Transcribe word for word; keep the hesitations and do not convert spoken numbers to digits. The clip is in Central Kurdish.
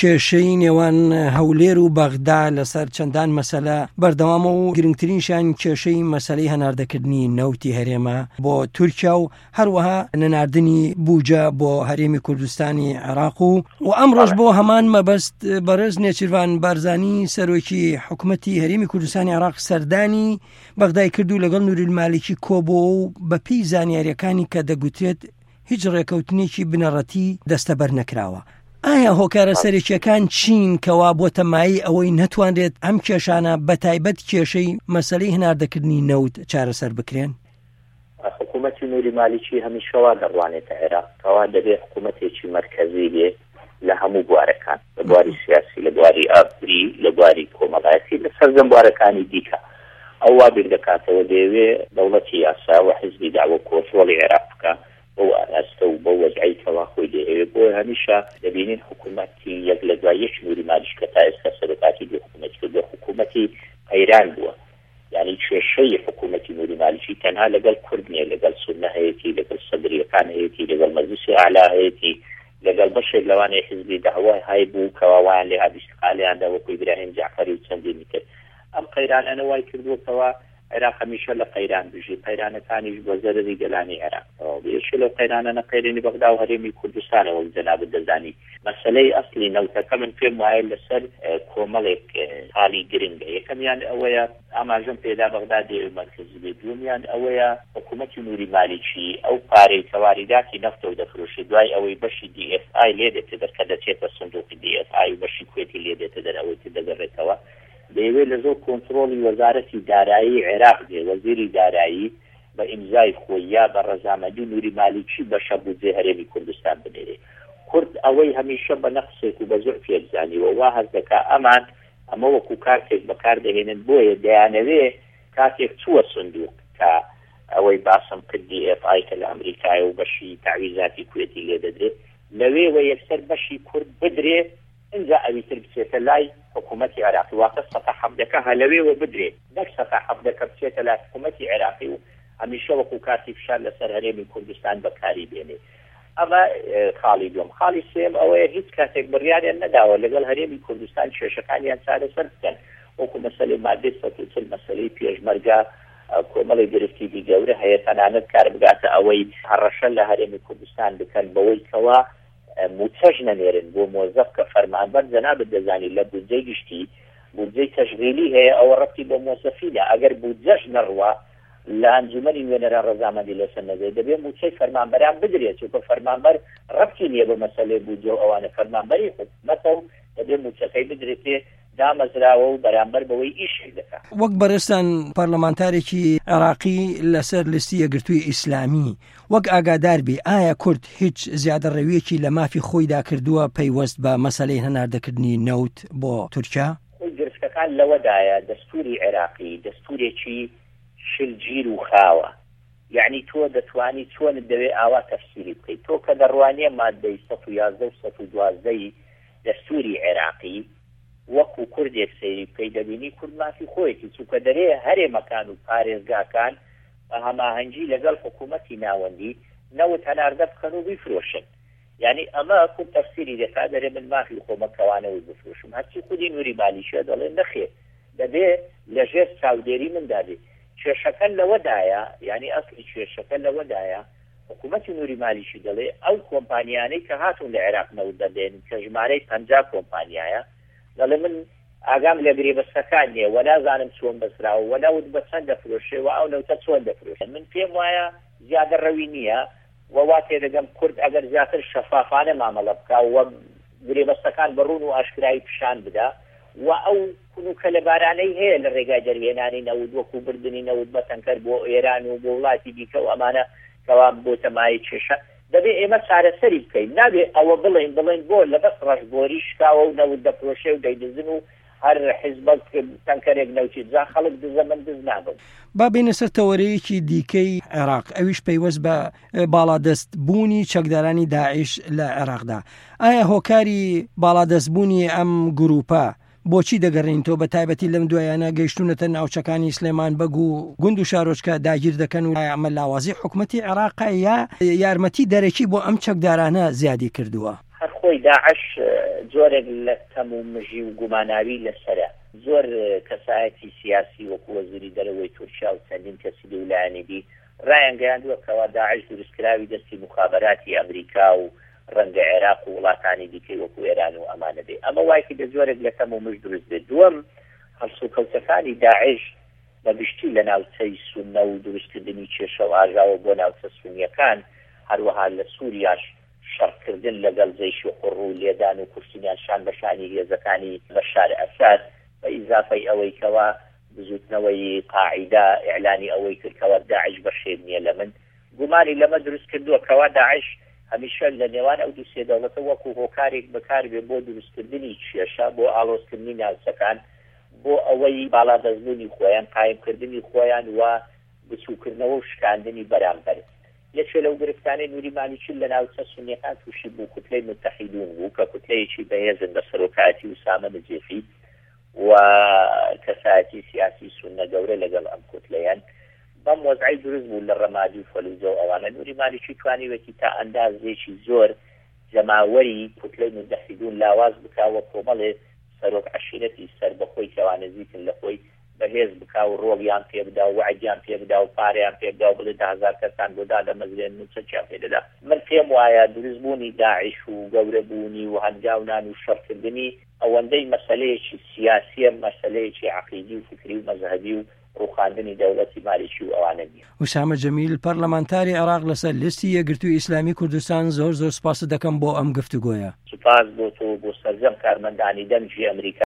کێشەی نێوان هەولێر و بەغدا لەسەر چەندان مەسەلە بەردەوامە و گرنگترینشان کێشەی مەسەلەی هەناردەکردنی نەوتی هەرێمە بۆ تورکیا و هەروەها نەناردنی بوجە بۆ هەرێمی کوردستانی عێراق و و ئەمڕۆژ بۆ هەمان مەبەست بەڕێز نێچیروان بارزانی سەرۆکی حکوومەتی هەرێمی کوردستانی عێراق سەردانی بەغدای کردو لەگەڵ نوریالمالیکی کۆبووە و بەپێی زانیاریەکانی کە دەگوترێت هیچ ڕێکەوتنێکی بنەڕەتی دەستەبەر نەکراوە. ئایا هۆکارە سەرەکیەکان چین کەوا بۆ تەمایی ئەوەی نەتوانرێت ئەم کێشانە بەتایبەت کێشەی مەسەلەی هەناردەکردنی نەوت چارەسەر بکرێن؟ حکوومەتی نوریالمالیکی هەمیشەوا دەڕوانێتە عێراق کەوا دەبێت حکوومەتێکی مەرکەزی بێ لە هەموو بوارەکان، لە بواری سیاسی، لە بواری ئابووری، لە بواری کۆمەڵایەتی، لە سەرجەم بوارەکانی دیکە. ئەو وا بیر دەکاتەوە دەیەوێت دەوڵەتی یاسا و حیزبی داوە کۆنتڕۆڵی عێراق بکە بۆ ئاراستە و بۆ وەزعی کەوا خۆی دەیەوێت. بۆ هەمیشە دەبینین حکوومەتی یەک لە دوای یەک نوریالمالیش کە تا ئێستا سەرۆکاتی دوو حکوومەت کردووە حکوومەتی قەیران بووە. یعنی کێشەی حکوومەتی نوریالمالیشی تەنها لەگەڵ کورد نیە، لەگەڵ سوننە هەیەتی، لەگەڵ سەدریەکان هەیەتی، لەگەڵ مەجلیسی ئاعلا هەیەتی، لەگەڵ بەشێک لەوانەیە حیزبی داوای هەیە بوو کەواوایان لێ هەبیستقالیاندا وەکو ئیبراهیم جعفەری و چەندێکی تر. ئەم قەیرانانە وای کردووەکەوە عێراق هەمیشە لە قەیران بژی، قەیرانەکانیش بۆ زەرری گەلانی عێراقەوە بێشە لەو قەیرانانە قەیرانی بەغدا و هەرێمی کوردستانەوە جەنابەت دەزانی. مەسەلەی ئەسلی نەوتەکە من پێم وایە لەسەر کۆمەڵێک حاڵی گرنگە. یەکەمیان ئەوەیە ئاماژەم پێدا بەغدا دێوێ مەرکەزی بێت، دووەمیان ئەوەیە حکوومەتی نوریالمالیکی ئەو پارەی کە واریداتی نەفتە و دەفرۆشێت دوای ئەوەی بەشی دی ئێف ئای لێ دێتە دەر کە دەچێتە سندوقی دی ئێف ئای و بەشی کوێتی لێ دێتە دەر ئەوەی دەگەڕێتەوە دەیەوێت لە زۆر کۆنتڕۆڵی وەزارەتی دارایی عێراق بێ، وەزیری دارایی بە ئیمزای خۆی یا بە ڕەزامەندی نوریالمالیکی بەشە بودجێ هەرێمی کوردستان بنێرێ. کورد ئەوەی هەمیشە بە نەقسێک و بە زۆر پێزانیوە وا هەز دەکا ئەمان ئەمە وەکو کارتێک بەکاردەهێنن بۆیە دەیانەوێ کاتێک چووە سندوق کە ئەوەی باسم کرد دی ئێف ئای کە لە ئەمریکای و بەشی تعویزاتی کوێتی لێ دەدرێت لەوێوە یەکسەر بەشی کورد بدرێت اینجا ئەوی تر بچێتە لای حکوومەتی عێراقی، واتە سەتا حەفدەکە هەلەوێوە بدرێت نەک سەتا حەفدەکە بچێتە لای حکوومەتی عێراقی و هەمیشە وەکو کارتی فشار لەسەر هەرێمی کوردستان بەکاری بێنێ. ئەمە خاڵی دوم. خاڵی سێم ئەوەیە هیچ کاتێک بڕیاریان نەداوە لەگەڵ هەرێمی کوردستان کێشەکانیان چارەسەر بکەن، وەکو مەسەلەی مادەی سەد و چل، مەسەلەی پێشمەرگە، کۆمەڵی گرفتگی گەورە هەیە تەنانەت کار بگاتە ئەوەی هەڕەشە لە هەرێمی کوردستان بکەن بەوەی کەوا موچەژ نەنێرن بۆ مۆزەف کە فەرمانبەر جەنابەت دەزانی لە بودجەی گشتی بودجەی تەشغیلی هەیە ئەوە ڕەتی بۆ مۆزەفیدا ئەگەر بودجەش نەڕوا لە ئەنجومەنی نوێنەران ڕەزامەندی لەسەر نەدەێت دەبێت موچەی فەرمانبەران بدرێت چونکە فەرمانبەر ڕەتی نییە بە مەسەلەی بودجە و ئەوانە فەرمانبەری حکوومەتە و دەبێت موچەکەی بدرێتێ دامەزراوە و بەرامبەر بەوەی ئیشێک دەکات. وەک بەڕێستان پەرلەمانتارێکی عێراقی لەسەر لیستی یەکگرتووی ئیسلامی وەک ئاگادار بێ ئایا کورد هیچ زیادەڕەویەکی لە مافی خۆیدا کردووە پەیوەست بە مەسەلەی هەناردەکردنی نەوت بۆ تورکیا؟ خۆی گرفتەکان لەوەدایە دەستوری عێراقی دەستورێکی شلگیر و خاوە، یعنی تۆ دەتوانی چۆن دەوێت ئاوا تەفسیری بکەیت. تۆ کە دەڕوانیە مادەی سەد و یازدە و سەد و دوازدەی دەستوری عێراقی وەکو کوردێک سەیری بکەیت دەبینی کورد مافی خۆیەتی چونکە دەرێ هەرێمەکان و پارێزگاکان بە هەماهەنگی لەگەڵ حکوومەتی ناوەندی نەوت هەناردە بکەن و بیفرۆشن. یعنی ئەمە کورد تەفسیری دەکات دەرێ من مافی خۆمەکەوانەوەی بفرۆشم. هەرچی خودی نوریالمالیشە دەڵێن نەخێر دەبێت لەژێر چاودێری من دابێت. کێشەکە لەوەدایە، یعنی ئەسلی کێشەکە لەوەدایە حکوومەتی نوریالمالیشی دەڵێ ئەو کۆمپانیانەی کە هاتوون لە عێراق نەوت دەدێن کە ژمارەی پەنجا کۆمپانیایە دەڵێ من ئاگام لە گرێبەستەکان نییە و نازانم چۆن بەسراوە و نەوت بە چەند دەفرۆشێ و ئەو نەوتە چۆن دەفرۆشێن. من پێم وایە زیادە ڕەوی نییە و وا تێدەگەم کورد ئەگەر زیاتر شەفافانە مامەڵە بکە و گرێبەستەکان بەڕوون و ئاشکرایی پیشان بدا و ئەو کونوکە لە بارانەی هەیە لە ڕێگای دەرهێنانی نەوت وەکو بردننی نەوت بەتەنکەر بۆ ئێران و بۆ وڵاتی دیکە و ئەمانە کەوا بۆ تەمای کێشە دەبێت ئێمە چارەسەری بکەین. نابێت ئەوە بڵێن بڵێن بۆ لەبەس ڕەشبۆری شکاوە و نەوت دەفرۆشێ و دەیدزن و هەر حیزبەت تەنکەرێک نەوتی جا خەڵک دزە من دز نابن. با بینە سەر تەوەرەیەکی دیکەی عێراق ئەویش پەیوەست بە باڵادەستبوونی چەکدارانی داعش لە عێراقدا. ئایا هۆکاری باڵادەستبوونی ئەم گروپە بۆچی دەگەڕێنەوە بە تایبەتی لەم دوایانە گەیشتونەتە ناوچەکانی سلێمان بەگ و گوند و شارۆچکە داگیر دەکەن و ئەمە لاوازی حکوومەتی عێراق یا یارمەتی دەرەکی بۆ ئەم چەکدارانە زیادی کردووە؟ هەر خۆی داعش جۆرێک لە تەم و مژی و گوماناوی لەسەرە زۆر کەسایەتی سیاسی وەکو وەزیری دەرەوەی تورکیا و چەندین کەسی لەولایەنی دی ڕایان گەیاندووە کەوا داعش دروستکراوی دەستی مخابەراتی ئەمریکا و ڕەنگە عێراق و وڵاتانی دیکەی وەکو ئێران و ئەمانە بێ ئەمە وایکی دە جۆرێک لە تەم و مژ دروست بێت. دووەم هەڵسوکەوتەکانی داعش بەگشتی لە ناوچەی سونە و دروستکردنی کێشە و ئاژاوە بۆ ناوچە سونیەکان هەروەها لە سووریاش شەڕکردن لەگەڵ جەیش و قوڕ و لێدان و کوشتنیان شان بەشانی هێزەکانی بەشار ئەساد بە ئیزافەی ئەوەی کەوا بزوتنەوەی قاعیدا ئیعلانی ئەوەی کردکەوە داعش بەشێر نییە لە من گومانی لەمە دروست کردووە کەوا داعش هەمیشە لە نێوان ئەو دوو سێ دەوڵەتە وەکو هۆکارێک بەکاربێ بۆ دروستکردنی کێشە بۆ ئاڵۆزکردنی ناوچەکان بۆ ئەوەی باڵادەستبوونی خۆیان قایمکردنی خۆیان و بچووکردنەوە و شکاندنی بەرامبەر. یەکێ لەو گرفتانەی نوری مالیکی لە ناوچە سونیەکان تووشی بوو کوتلەی متحیدون بوو کە کوتلەیەکی بەهێزن بە سەرۆکایەتی ئوسامە نەجێفی و کەسایەتی سیاسی سونە گەورە لەگەڵ ئەم کوتلەیان بەم وەزعی دروست بوو لە ڕەمادی و فەلوجە و ئەوانە. نوری مالیکی توانیوەتی تا ئەندازێکی زۆر جەماوەری کوتلەی متحیدون لاواز بکاوە کۆمەڵێ سەرۆک عەشیرەتی سەر بەخۆی کەوا نزیکن لە خۆی بەهێز بکا و ڕۆڵیان پێ بدا و وعدیان پێ بدا و پارەیان پێ بدا و بڵێ ده هەزار کەسان بۆ دادە مەزرێن و چەندیان پێ دەدا. من پێم وایە دروستبوونی داعش و گەورەبوونی و هەنگاونان و شەڕکردنی ئەوەندەی مەسەلەیەکی سیاسیە مەسەلەیەکی عەقیدی و فکری و مەذهبی و ڕوخاندنی دەوڵەتی مالیکی و ئەوانە نیە. وسامە جەمیل پەرلەمانتاری عێراق لەسەر لیستی یەکگرتووی ئیسلامی کوردستان زۆر زۆر سپاس دەکەم بۆ ئەم گفتوگۆیە. سپاس بۆ تۆ بۆ سەرجەم کارمەندانی دەمجی ئەمریکا